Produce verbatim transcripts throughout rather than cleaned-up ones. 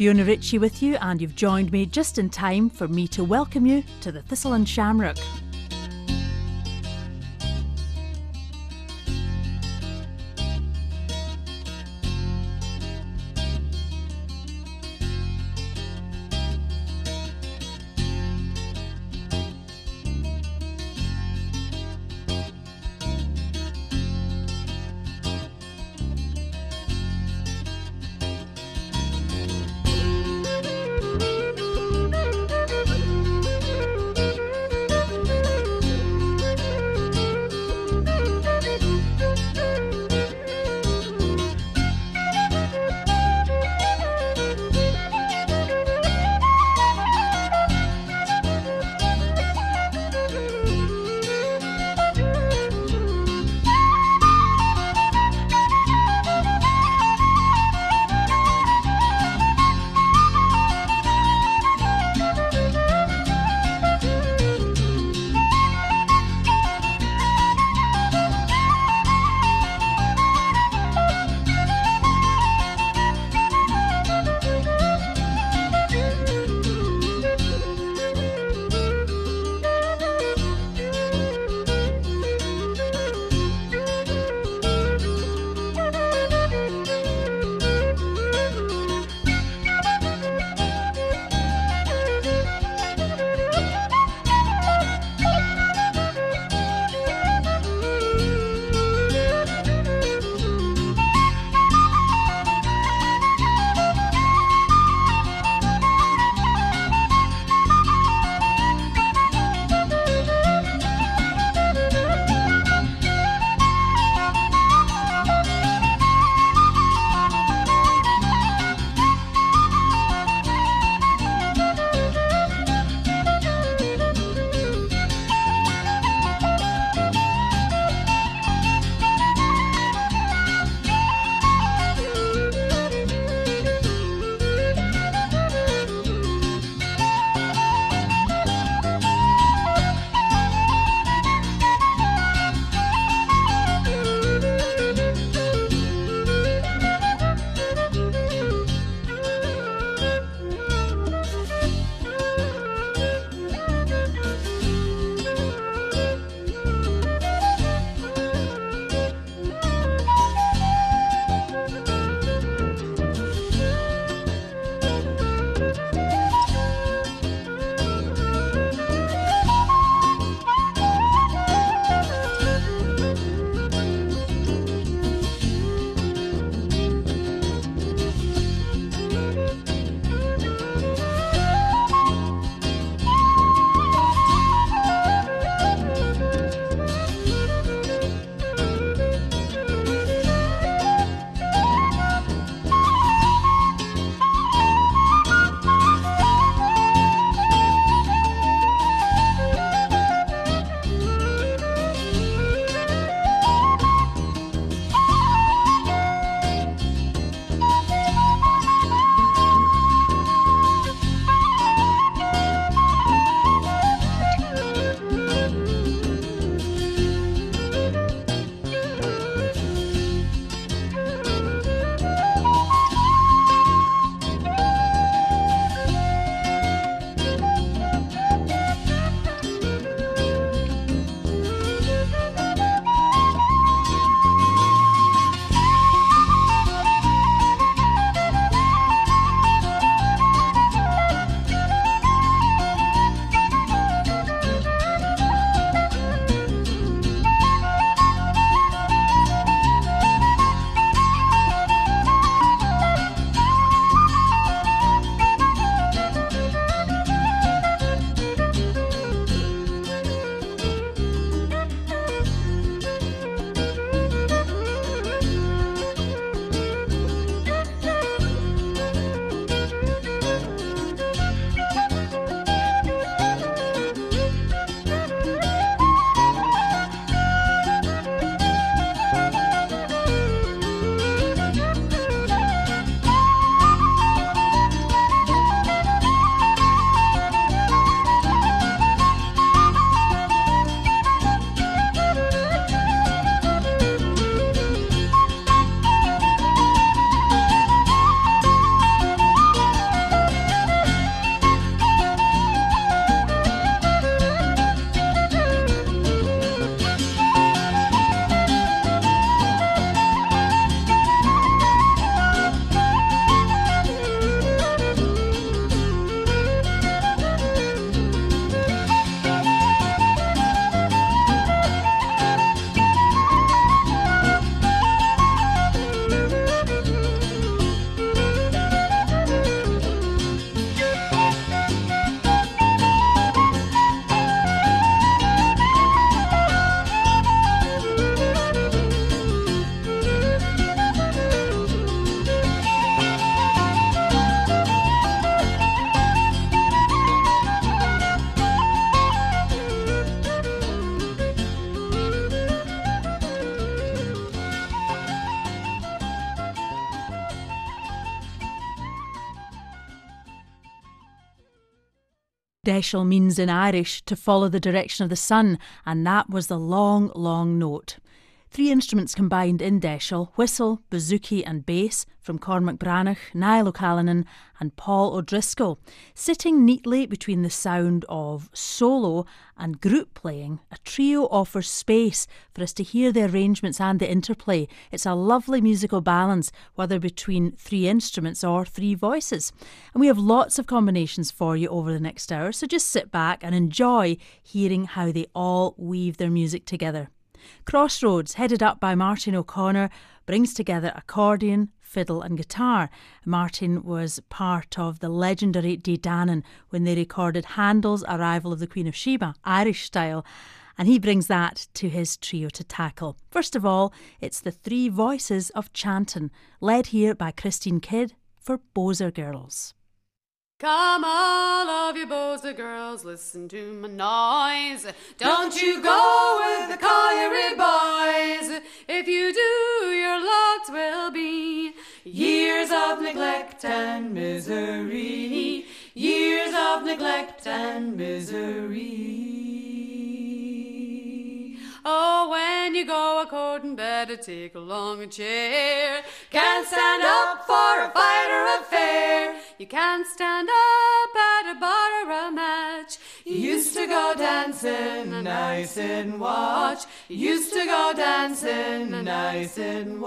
Fiona Ritchie with you, and you've joined me just in time for me to welcome you to the Thistle and Shamrock. Deishel means in Irish to follow the direction of the sun, and that was the long, long note. Three instruments combined in Deishel: whistle, bouzouki and bass from Cormac Branagh, Niall O'Callaghan and Paul O'Driscoll, sitting neatly between the sound of solo and group playing. A trio offers space for us to hear the arrangements and the interplay. It's a lovely musical balance, whether between three instruments or three voices. And we have lots of combinations for you over the next hour, so just sit back and enjoy hearing how they all weave their music together. Crossroads, headed up by Martin O'Connor, brings together accordion, fiddle and guitar. Martin was part of the legendary Dee Danan when they recorded Handel's Arrival of the Queen of Sheba, Irish style, and he brings that to his trio to tackle. First of all, it's the Three Voices of Chanton, led here by Christine Kidd for Bozer Girls. Come all of you Bozer girls, listen to my noise. Don't you go with the colliery boys. If you do, your lot will be years of neglect and misery. Years of neglect and misery. Oh, when you go a-courting, better take along a chair. Can't stand up for a fight or a fair. You can't stand up at a bar or a match. You used to go dancing and I sit and watch. You used to go dancing and I sit and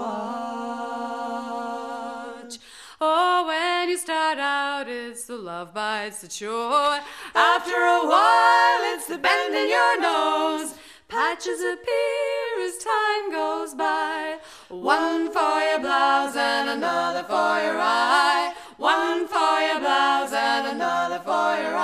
watch. Oh, when you start out, it's the love bites the shore. After a while, it's the bend in your nose. Patches appear as time goes by. One for your blouse and another for your eye. One for your blouse and another for your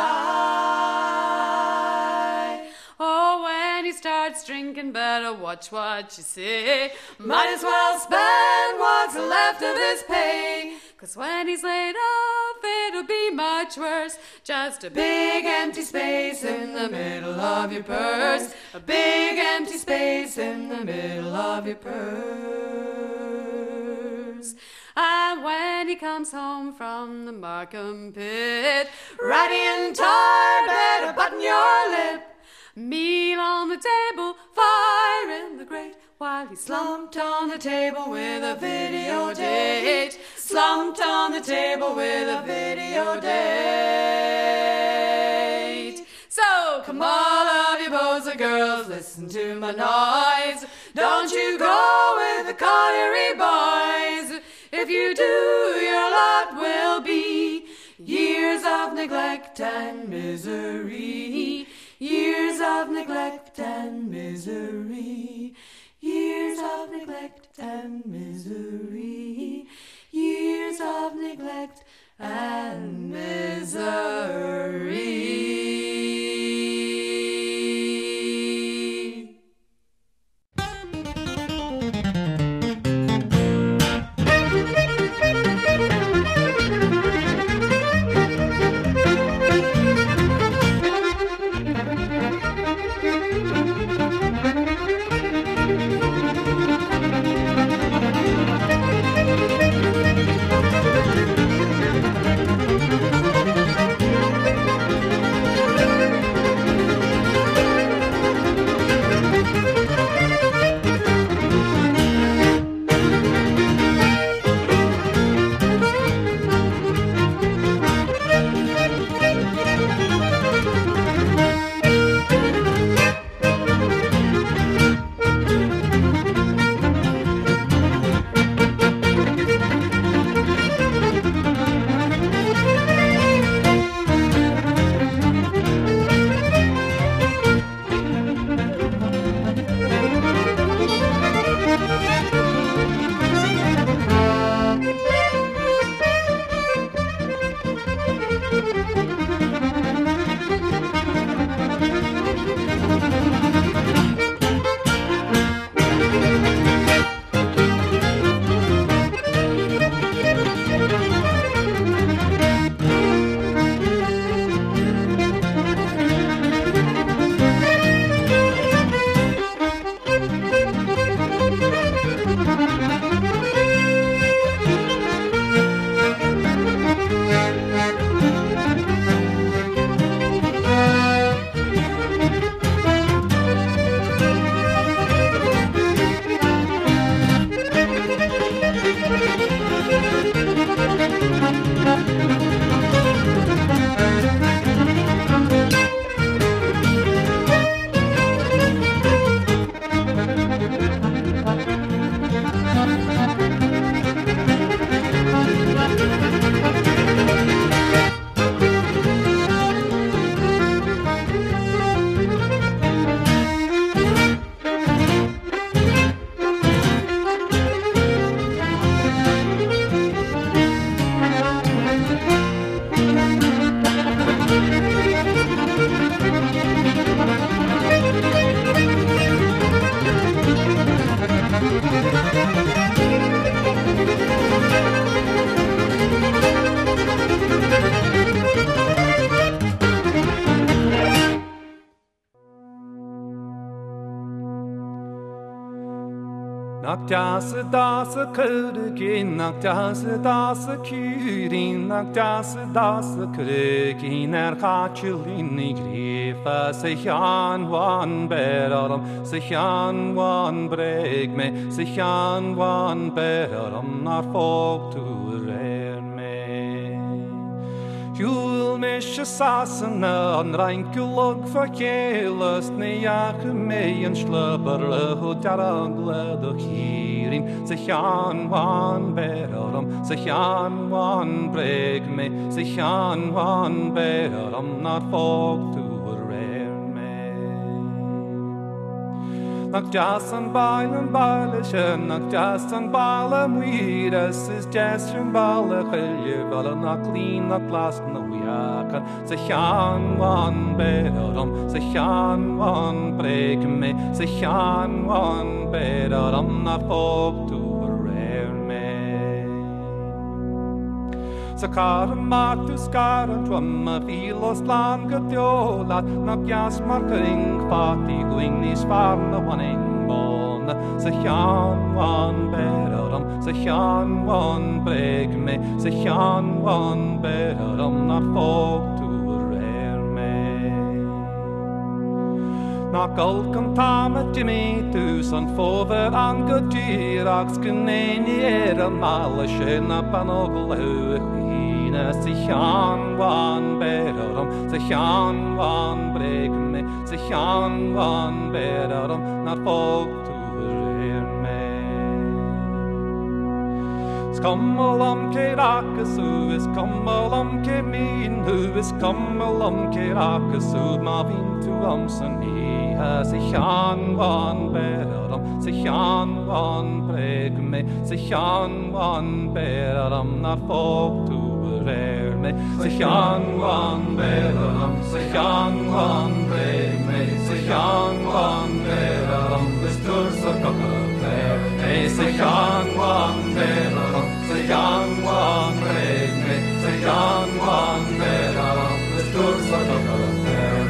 eye. Oh, when he starts drinking, better watch what you say. Might as well spend what's left of his pay. 'Cause when he's laid off, it'll be much worse. Just a big empty space in the middle of your purse. A big empty space in the middle of your purse. And when he comes home from the Markham pit, ratty and tired, better button your lip. Meal on the table, fire in the grate, while he slumped on the table with a video date. Slumped on the table with a video date. So come all of you Bozer girls, listen to my noise. Don't you go with the colliery boys. If you do, your lot will be years of neglect and misery. Years of neglect and misery. Years of neglect and misery. Years of neglect and misery. Nach das das Kürgin, nach das das Kürin, nach das das Kürgin, er Katschelin, ich rief sich an, wann Beraram, sich an, wann Breg me, sich an, wann Beraram, nach Folk zu rehren me. Jul mich sassen an reinkelog verkeelest ne jage me en slubberle ho darangle de hierin sich an wan beraram sich an wan breg me sich an wan beraram not folk to Nach das an Beilen Beilechen, nach das an Beilen Weed, es ist das schon Baile, Chilje, weil nach Lean, nach Lasten, nach Wiakan, sich an wan Beraram, sich an wan Breg me, sich an wan Beraram, nach Folk to Sa cara matu skara drumma filos langa diolat na gas markering fati going nis farna waning bon sa chan wan beraram sa chan wan breg me sa chan wan beraram na folk to rare me na kalkan tama Jimmy tu san fover angadir ax gneni era mala shena panoglu sich an wan beraram, sich an wan breg me, sich an wan beraram, not folk to rear me. Skammalam ke rakasu, is kammalam ke min, who is kammalam ke rakasu, mavin to amsan he has sich an wan beraram, sich an wan breg me, sich an wan beraram, not folk to rare me, sich an wan beraram, sich an wan breg me, sich an wan beraram, bis turs a cockapere, hey, sich an wan beraram, sich an wan breg me, sich an wan beraram, bis turs a cockapere.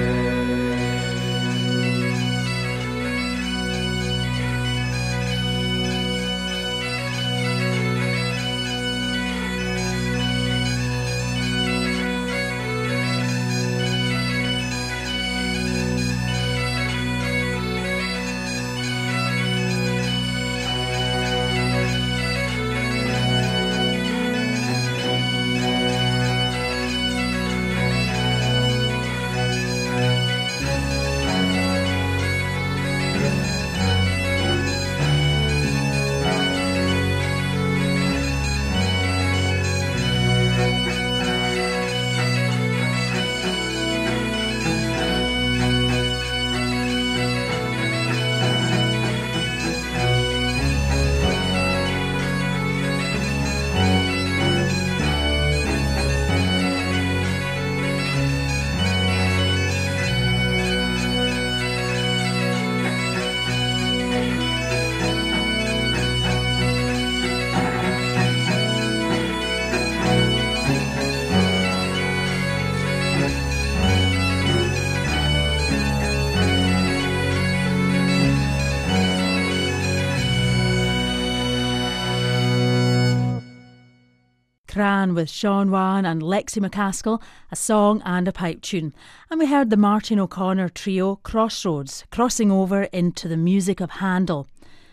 Cran with Sean Wan and Lexi McCaskill, a song and a pipe tune. And we heard the Martin O'Connor trio Crossroads, crossing over into the music of Handel.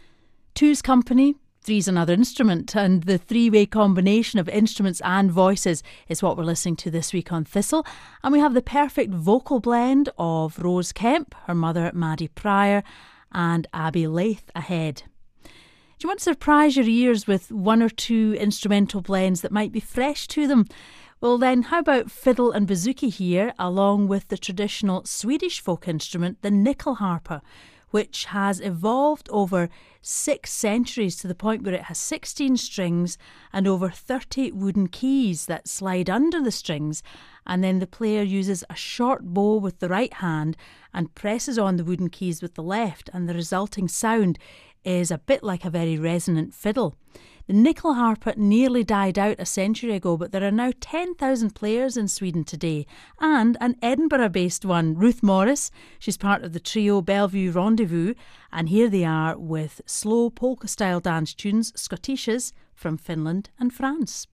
Two's company, three's another instrument, and the three-way combination of instruments and voices is what we're listening to this week on Thistle. And we have the perfect vocal blend of Rose Kemp, her mother Maddie Pryor, and Abby Laith ahead. Do you want to surprise your ears with one or two instrumental blends that might be fresh to them? Well then, how about fiddle and bouzouki here, along with the traditional Swedish folk instrument, the nyckelharpa, which has evolved over six centuries to the point where it has sixteen strings and over thirty wooden keys that slide under the strings, and then the player uses a short bow with the right hand and presses on the wooden keys with the left, and the resulting sound is a bit like a very resonant fiddle. The nyckelharpa nearly died out a century ago, but there are now ten thousand players in Sweden today, and an Edinburgh-based one, Ruth Morris. She's part of the trio Bellevue Rendezvous, and here they are with slow polka-style dance tunes, Schottisches, from Finland and France.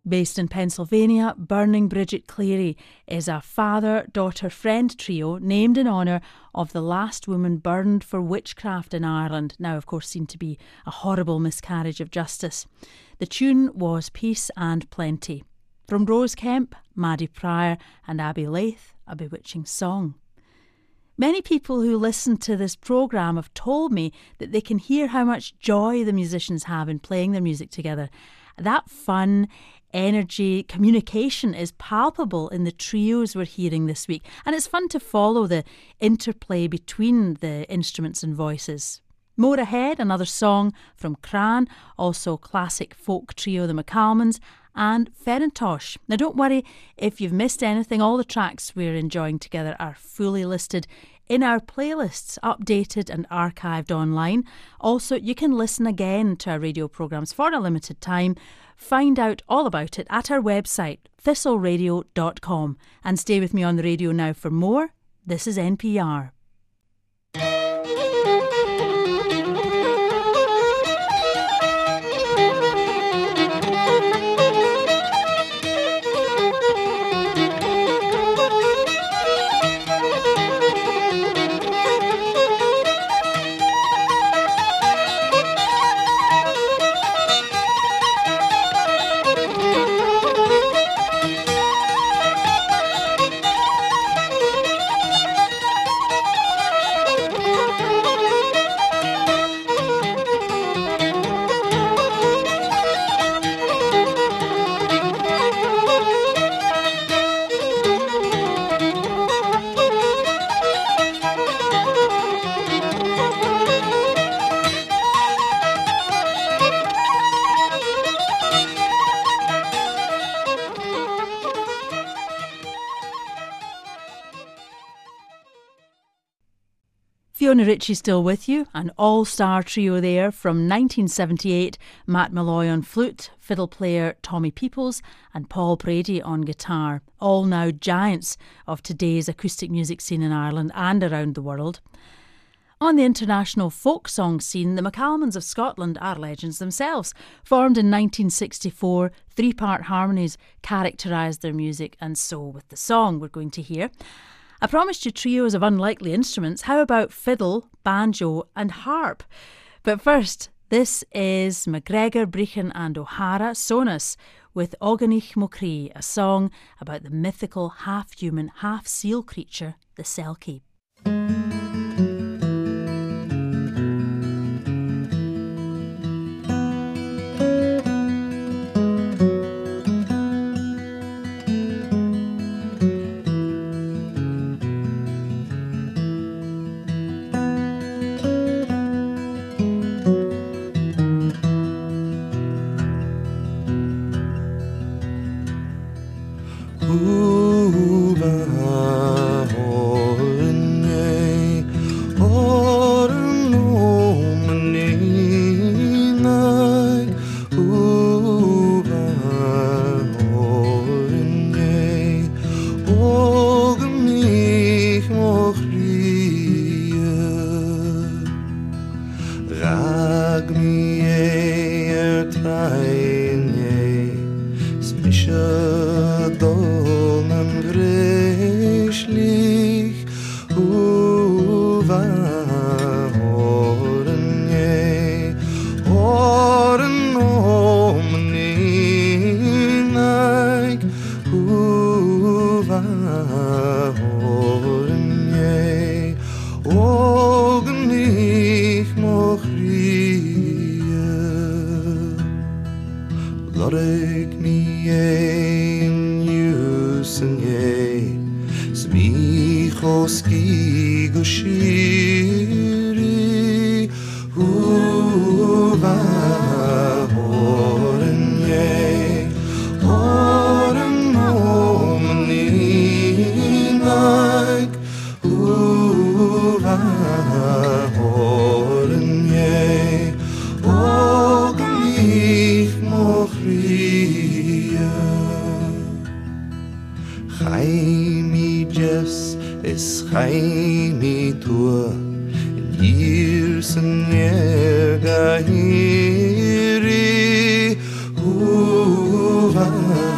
Based in Pennsylvania, Burning Bridget Cleary is a father-daughter-friend trio named in honour of the last woman burned for witchcraft in Ireland, now of course seen to be a horrible miscarriage of justice. The tune was Peace and Plenty. From Rose Kemp, Maddie Pryor and Abby Laith, A Bewitching Song. Many people who listen to this programme have told me that they can hear how much joy the musicians have in playing their music together. That fun, energy, communication is palpable in the trios we're hearing this week, and it's fun to follow the interplay between the instruments and voices. More ahead, another song from Cran, also classic folk trio The McCalmans, and Ferentosh. Now don't worry if you've missed anything, all the tracks we're enjoying together are fully listed in our playlists, updated and archived online. Also, you can listen again to our radio programmes for a limited time. Find out all about it at our website, thistle radio dot com. And stay with me on the radio now for more. This is N P R. Fiona Ritchie still with you, an all-star trio there from nineteen seventy-eight, Matt Malloy on flute, fiddle player Tommy Peoples and Paul Brady on guitar, all now giants of today's acoustic music scene in Ireland and around the world. On the international folk song scene, the McCalmans of Scotland are legends themselves. Formed in nineteen sixty-four, three-part harmonies characterised their music, and so with the song we're going to hear. I promised you trios of unlikely instruments. How about fiddle, banjo and harp? But first, this is McGregor, Brechin and O'Hara, Sonus, with Oganich Mocree, a song about the mythical half-human, half-seal creature, the Selkie. Uva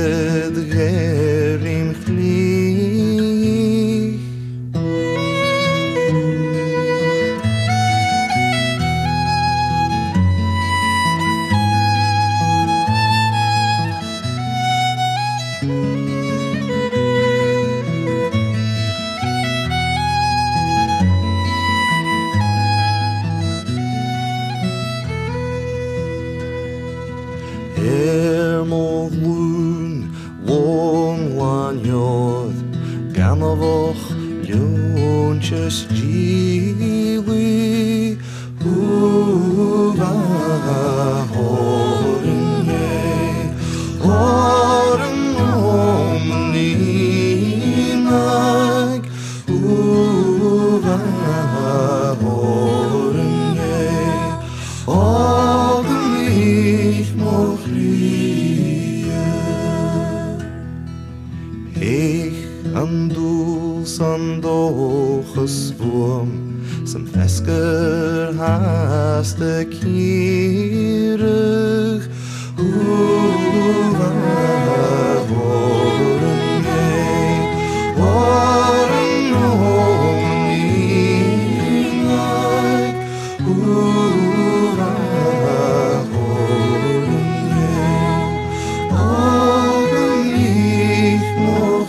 het gerim glich. Er mocht loon, long lanjod, gan of och, loontjes gili, hoeva horen jij, horen om nienak, hoeva horen jij, horen ich mocht ich an duls an doches wurm, som fesker haste kierig, hoeva horen jij, horen om nienak, hoeva horen jij, horen ich nog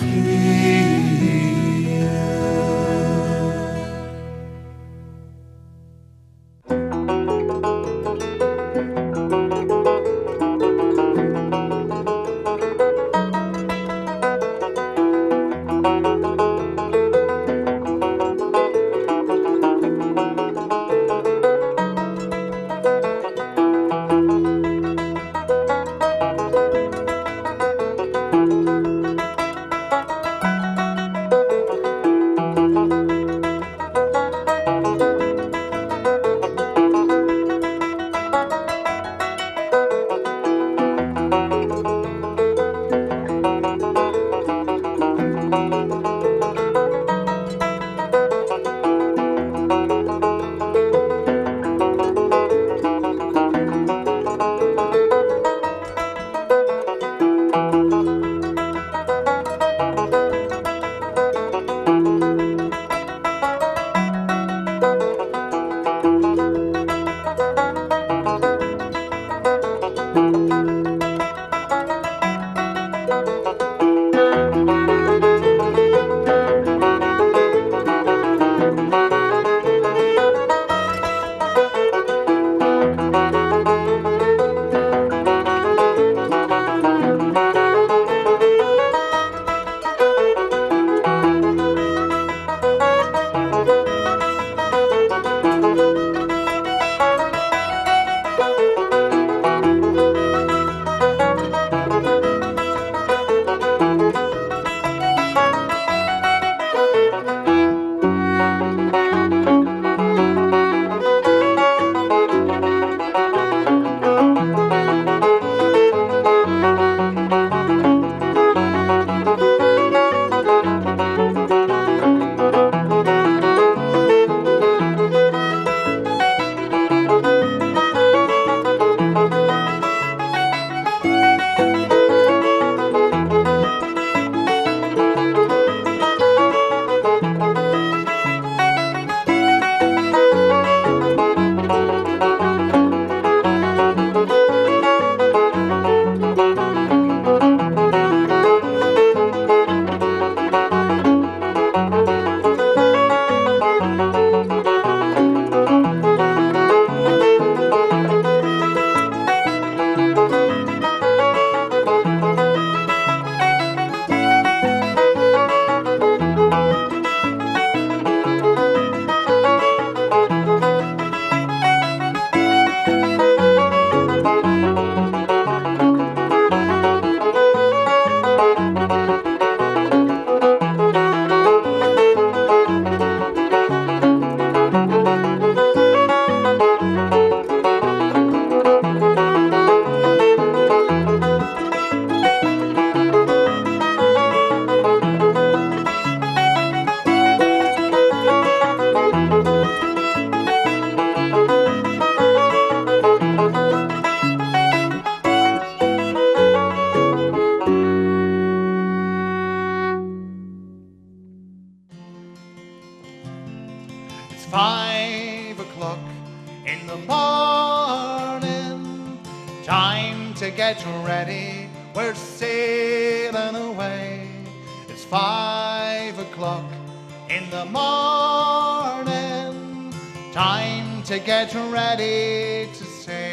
five o'clock in the morning. Time to get ready, we're sailing away. It's five o'clock in the morning. Time to get ready to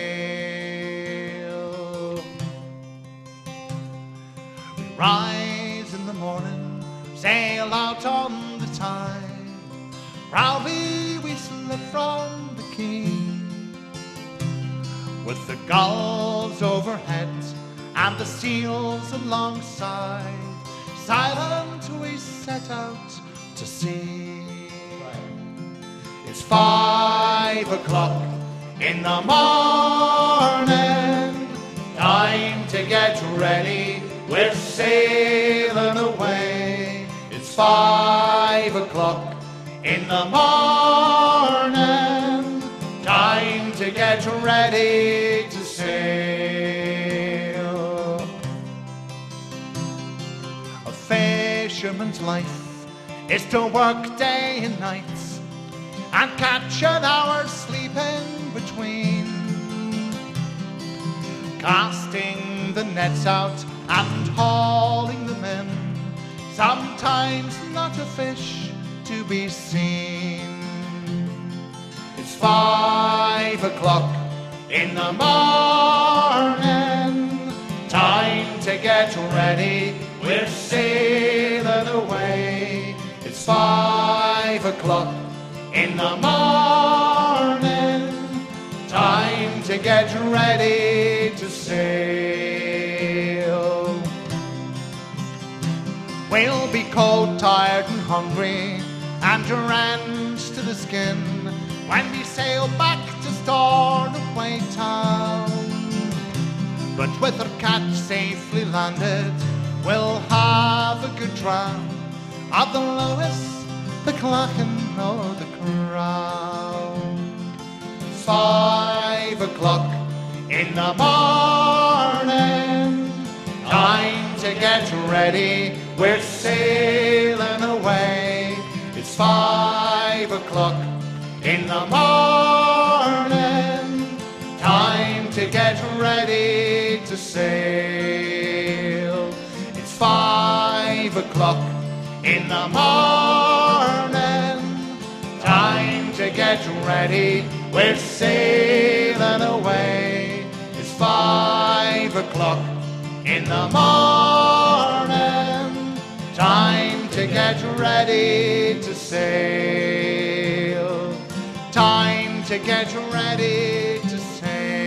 sail. We rise in the morning, sail out on the tide. Proudly we slip from the quay, with the gulls overhead and the seals alongside. Silent we set out to sea. It's five o'clock in the morning. Time to get ready, we're sailing away. It's five o'clock in the morning. Time to get ready to sail. A fisherman's life is to work day and night and catch an hour's sleep in between, casting the nets out and hauling them in. Sometimes not a fish to be seen. It's five o'clock in the morning. Time to get ready, we're sailing away. It's five o'clock in the morning. Time to get ready to sail. We'll be cold, tired and hungry and drenched to the skin when we sail back to Stornoway town. But with our catch safely landed, we'll have a good dram of the Lewis, the Clachan or the Crown. It's five o'clock in the morning. Time to get ready, we're sailing away. It's five o'clock in the morning. Time to get ready to sail. It's five o'clock in the morning. Time to get ready, we're sailing away. It's five o'clock in the morning. Time to get ready to sail. Time to get ready to sail.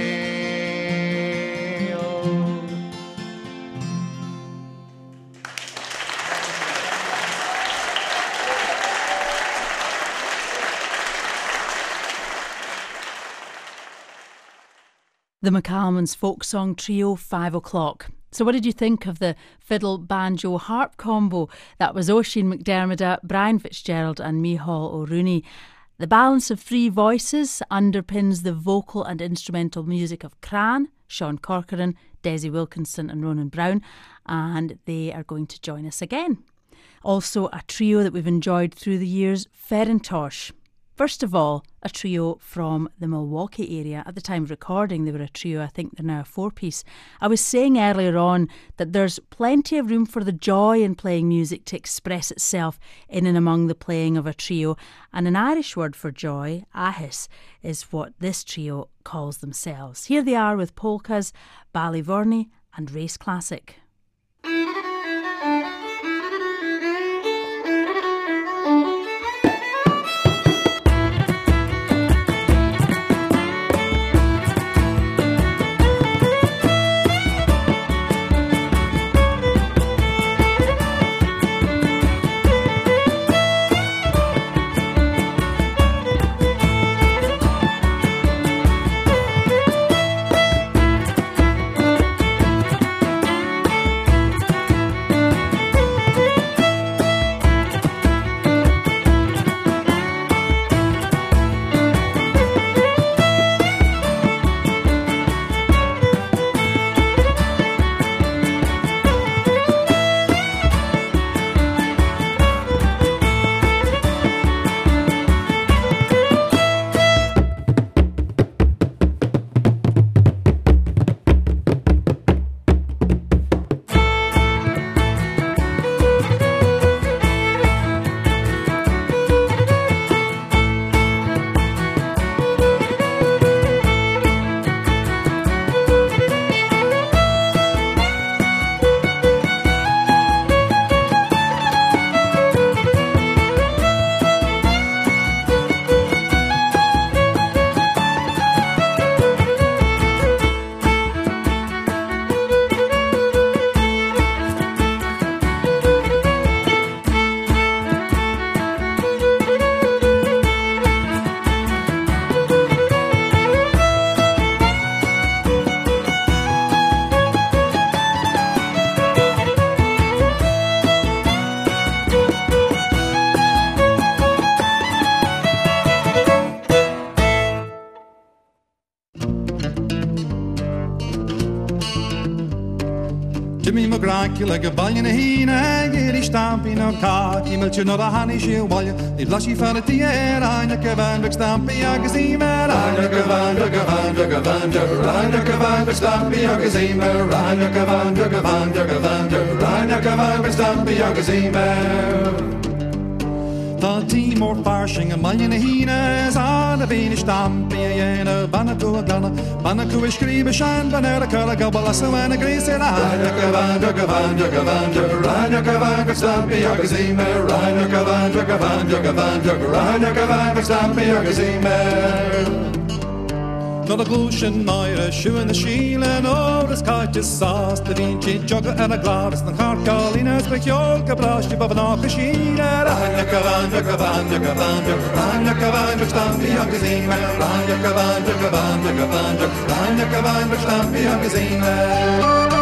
The McCalmans folk song trio, Five O'Clock. So what did you think of the fiddle, banjo, harp combo? That was Oisin McDermott, Brian Fitzgerald and Micheál Ó Rooney. The balance of three voices underpins the vocal and instrumental music of Cran, Sean Corcoran, Desi Wilkinson and Ronan Brown, and they are going to join us again. Also a trio that we've enjoyed through the years, Farintosh. First of all, a trio from the Milwaukee area. At the time of recording, they were a trio. I think they're now a four-piece. I was saying earlier on that there's plenty of room for the joy in playing music to express itself in and among the playing of a trio. And an Irish word for joy, ahis, is what this trio calls themselves. Here they are with polkas, Ballyvorney and Race Classic. Thank like a ballion hina, get he stamping on cock, he melts you not a honey shield while you leave lushy fan at the air, I neck a van, big stampy, I can see man, I neck a van, dug a van, dug a van, dug a neck a van, big stampy, I can see man, I neck a van, dug a van, dug a van, dug a neck a van, big stampy, I can see man. The team or farshing a million hines on a Venus stamp, and a banner to a gunner, banner to a scream a shine, banner a color gobble, a so and a grace in a Ryan, Dugavan, Dugavan, Dugavan, Dugavan, Stampy, Agazime, Ryan, Dugavan, Dugavan, Dugavan, Dugavan, Dugavan, Stampy, Agazime. Not a glushin, nor a shoe in the shield, and all the scotch is sauce, the vinci jugger and a glass, and hard callinas, but your cabrash, you have an off the shield. Ryan, Dugavan, Dugavan, Dugavan, Dugavan, Dugavan, Stampy, Agazime, Ryan, Dugavan, Dugavan, Dugavan, Ryan, Dugavan, Stampy, Agazime.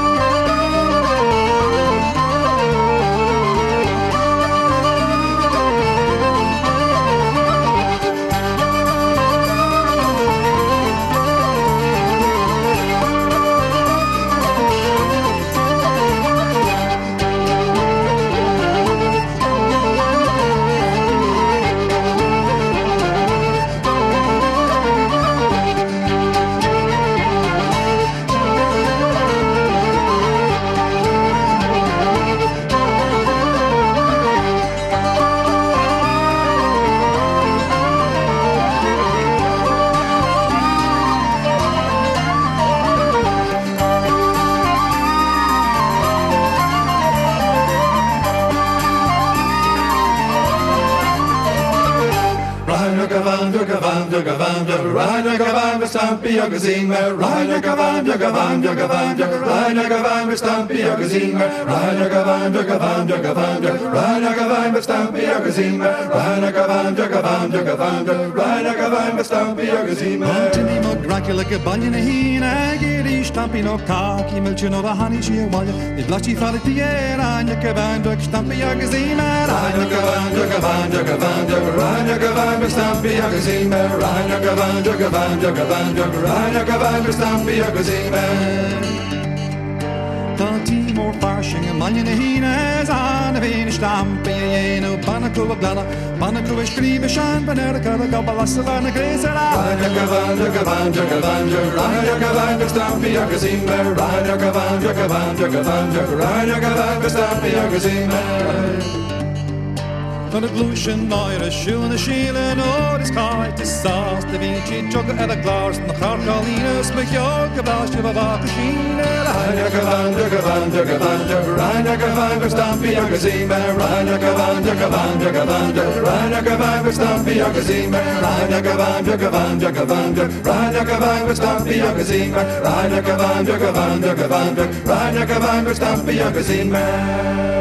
Stampy Agazine, Ryan Gavan, Gavan, Gavan, Ryan Gavan, Stampy Agazine, Ryan Gavan, Gavan, Gavan, Ryan Gavan, Stampy Agazine, Ryan Gavan, Gavan, Gavan, Ryan Gavan, Stampy Agazine. Montini mo Dracula Gabanyan Hina, Giri Stampy no cocky, Milchin or a honey she while the blotchy fall at the air, Ryan Gavan, Stampy Agazine, Ryan Gavan, Gavan, Gavan, Ryan Gavan, Stampy Agazine, Ryan Gavan, Gavan, Gavan. Ryan Gavan, Stampy Agazime. The team or farshing a million hines on a Venus stamp, and a Banaco of Glana, Banaco is scream a shan, Banerica, the Gabala Savannah Grace, Ryan Gavan, Gavan, Gavan, Ryan Gavan, Stampy Agazime, Ryan Gavan, Gavan, Gavan, Ryan Gavan, Stampy Agazime. Not a glushin, nor a shoe in the shield, and all this kite is sauce, the vinci jugger at a glass, and the hard callinas, make your cabash of a vacashine. Ryan Gavan, Gavan, Gavan, Ryan Gavan, Stampy Agazime, Ryan Gavan, Gavan, Gavan, Ryan Gavan, Stampy Agazime, Ryan Gavan, Gavan, Gavan, Ryan Gavan, Stampy Agazime, Ryan Gavan, Gavan, Gavan, Ryan Gavan, Stampy Agazime.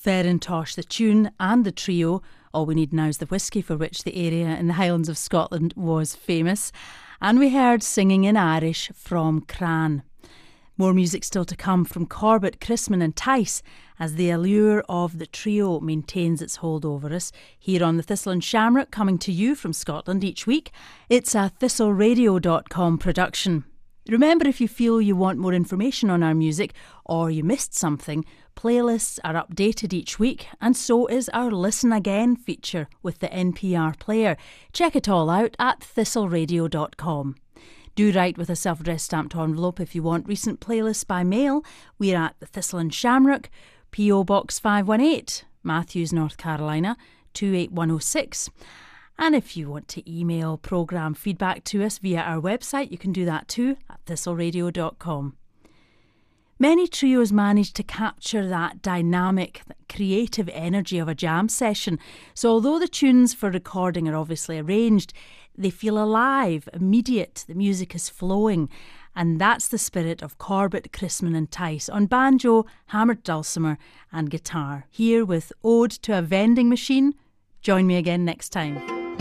Ferintosh, the tune, and the trio. All we need now is the whisky, for which the area in the Highlands of Scotland was famous. And we heard Singing in Irish from Cran. More music still to come from Corbett, Chrisman and Tice as the allure of the trio maintains its hold over us. Here on the Thistle and Shamrock, coming to you from Scotland each week, it's a thistle radio dot com production. Remember, if you feel you want more information on our music or you missed something, playlists are updated each week, and so is our Listen Again feature with the N P R player. Check it all out at thistle radio dot com. Do write with a self-addressed stamped envelope if you want recent playlists by mail. We're at the Thistle and Shamrock, P O Box five one eight, Matthews, North Carolina, two eight one oh six. And if you want to email programme feedback to us via our website, you can do that too at thistle radio dot com. Many trios manage to capture that dynamic, creative energy of a jam session. So although the tunes for recording are obviously arranged, they feel alive, immediate, the music is flowing. And that's the spirit of Corbett, Chrisman and Tice on banjo, hammered dulcimer and guitar. Here with Ode to a Vending Machine. Join me again next time.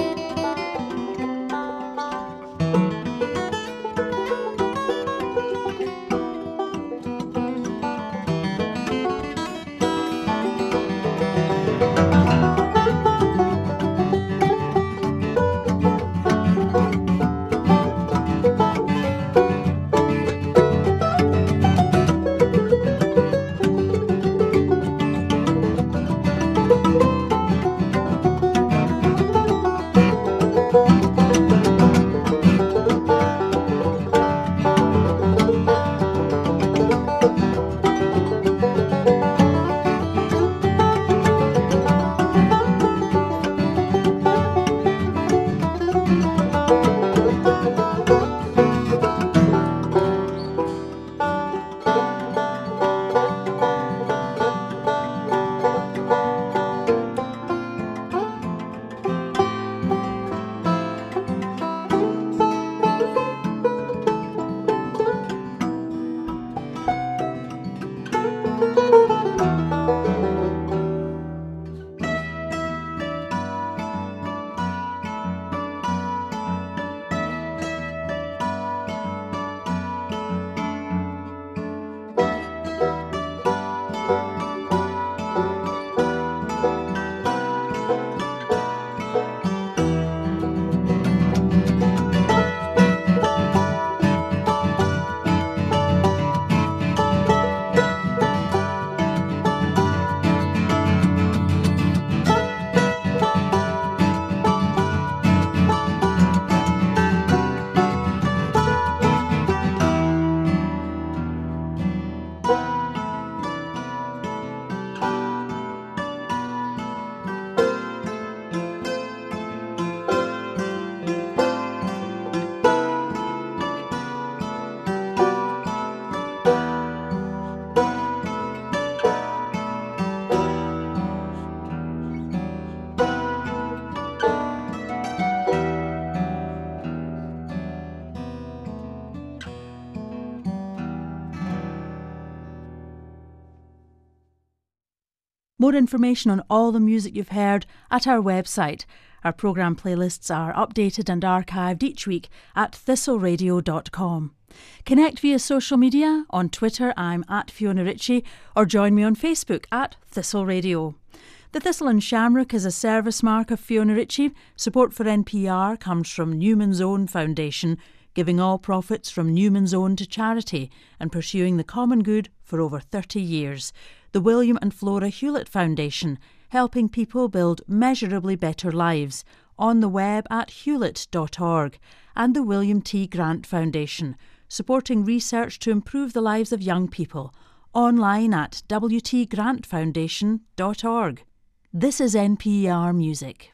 More information on all the music you've heard at our website. Our programme playlists are updated and archived each week at thistle radio dot com. Connect via social media. On Twitter, I'm at Fiona Ritchie, or join me on Facebook at Thistle Radio. The Thistle and Shamrock is a service mark of Fiona Ritchie. Support for N P R comes from Newman's Own Foundation, giving all profits from Newman's Own to charity and pursuing the common good for over thirty years. The William and Flora Hewlett Foundation, helping people build measurably better lives, on the web at hewlett dot org, and the William T. Grant Foundation, supporting research to improve the lives of young people, online at w t grant foundation dot org. This is N P R Music.